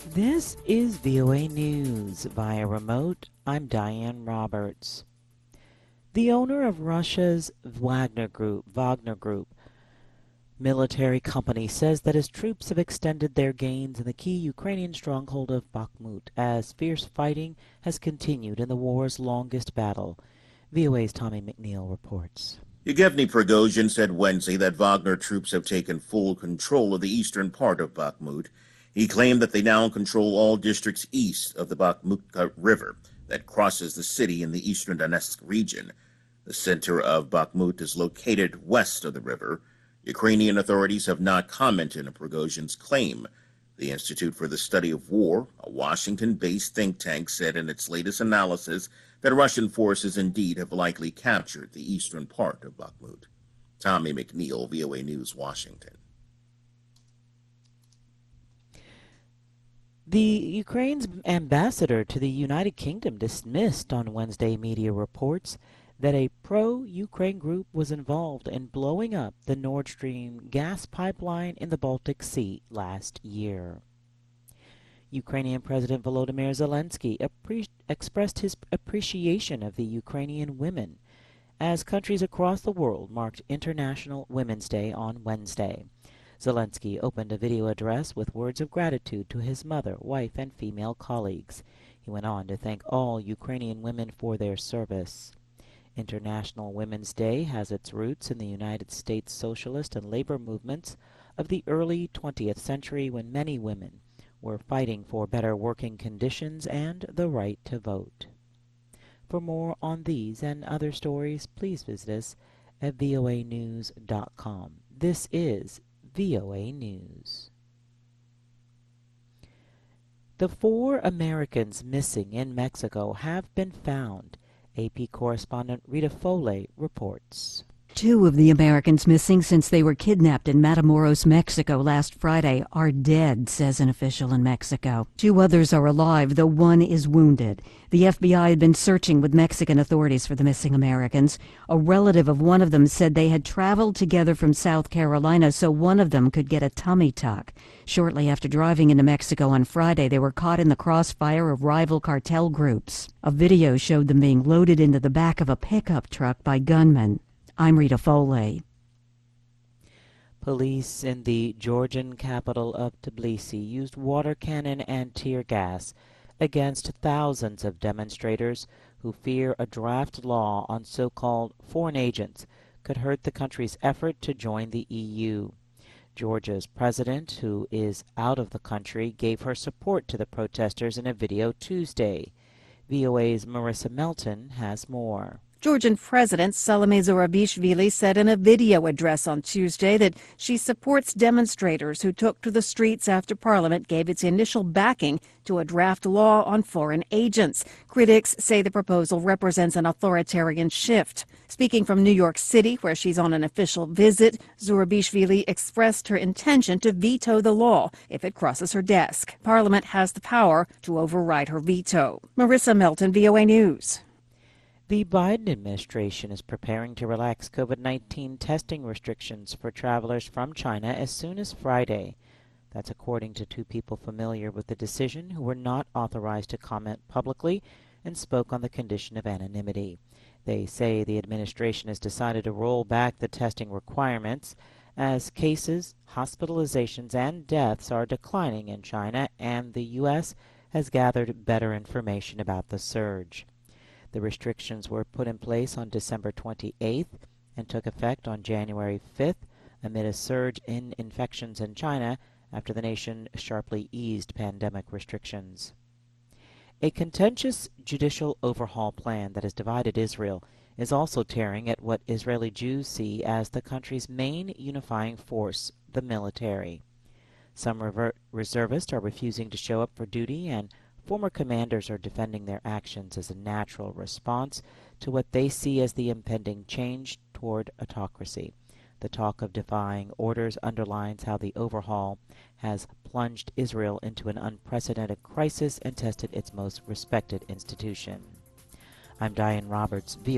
This is VOA News via remote. I'm Diane Roberts. The owner of Russia's Wagner Group military company says that his troops have extended their gains in the key Ukrainian stronghold of Bakhmut as fierce fighting has continued in the war's longest battle. VOA's Tommy McNeil reports. Yevgeny Prigozhin said Wednesday that Wagner troops have taken full control of the eastern part of Bakhmut. He claimed that they now control all districts east of the Bakhmutka River that crosses the city in the eastern Donetsk region. The center of Bakhmut is located west of the river. Ukrainian authorities have not commented on Prigozhin's claim. The Institute for the Study of War, a Washington-based think tank, said in its latest analysis that Russian forces indeed have likely captured the eastern part of Bakhmut. Tommy McNeil, VOA News, Washington. The Ukraine's ambassador to the United Kingdom dismissed on Wednesday media reports that a pro-Ukraine group was involved in blowing up the Nord Stream gas pipeline in the Baltic Sea last year. Ukrainian President Volodymyr Zelensky expressed his appreciation of the Ukrainian women as countries across the world marked International Women's Day on Wednesday. Zelensky opened a video address with words of gratitude to his mother, wife, and female colleagues. He went on to thank all Ukrainian women for their service. International Women's Day has its roots in the United States socialist and labor movements of the early 20th century when many women were fighting for better working conditions and the right to vote. For more on these and other stories, please visit us at voanews.com. This is VOA News. The 4 Americans missing in Mexico have been found. AP correspondent Rita Foley reports. 2 of the Americans missing since they were kidnapped in Matamoros, Mexico last Friday are dead, says an official in Mexico. 2 others are alive, though 1 is wounded. The FBI had been searching with Mexican authorities for the missing Americans. A relative of one of them said they had traveled together from South Carolina so one of them could get a tummy tuck. Shortly after driving into Mexico on Friday, they were caught in the crossfire of rival cartel groups. A video showed them being loaded into the back of a pickup truck by gunmen. I'm Rita Foley. Police in the Georgian capital of Tbilisi used water cannon and tear gas against thousands of demonstrators who fear a draft law on so-called foreign agents could hurt the country's effort to join the EU. Georgia's president, who is out of the country, gave her support to the protesters in a video Tuesday. VOA's Marissa Melton has more. Georgian President Salome Zurabishvili said in a video address on Tuesday that she supports demonstrators who took to the streets after Parliament gave its initial backing to a draft law on foreign agents. Critics say the proposal represents an authoritarian shift. Speaking from New York City, where she's on an official visit, Zurabishvili expressed her intention to veto the law if it crosses her desk. Parliament has the power to override her veto. Marissa Melton, VOA News. The Biden administration is preparing to relax COVID-19 testing restrictions for travelers from China as soon as Friday. That's according to 2 people familiar with the decision who were not authorized to comment publicly and spoke on the condition of anonymity. They say the administration has decided to roll back the testing requirements as cases, hospitalizations, and deaths are declining in China, and the U.S. has gathered better information about the surge. The restrictions were put in place on December 28th and took effect on January 5th amid a surge in infections in China after the nation sharply eased pandemic restrictions. A contentious judicial overhaul plan that has divided Israel is also tearing at what Israeli Jews see as the country's main unifying force, the military. Some reservists are refusing to show up for duty, and former commanders are defending their actions as a natural response to what they see as the impending change toward autocracy. The talk of defying orders underlines how the overhaul has plunged Israel into an unprecedented crisis and tested its most respected institution. I'm Diane Roberts, VOA.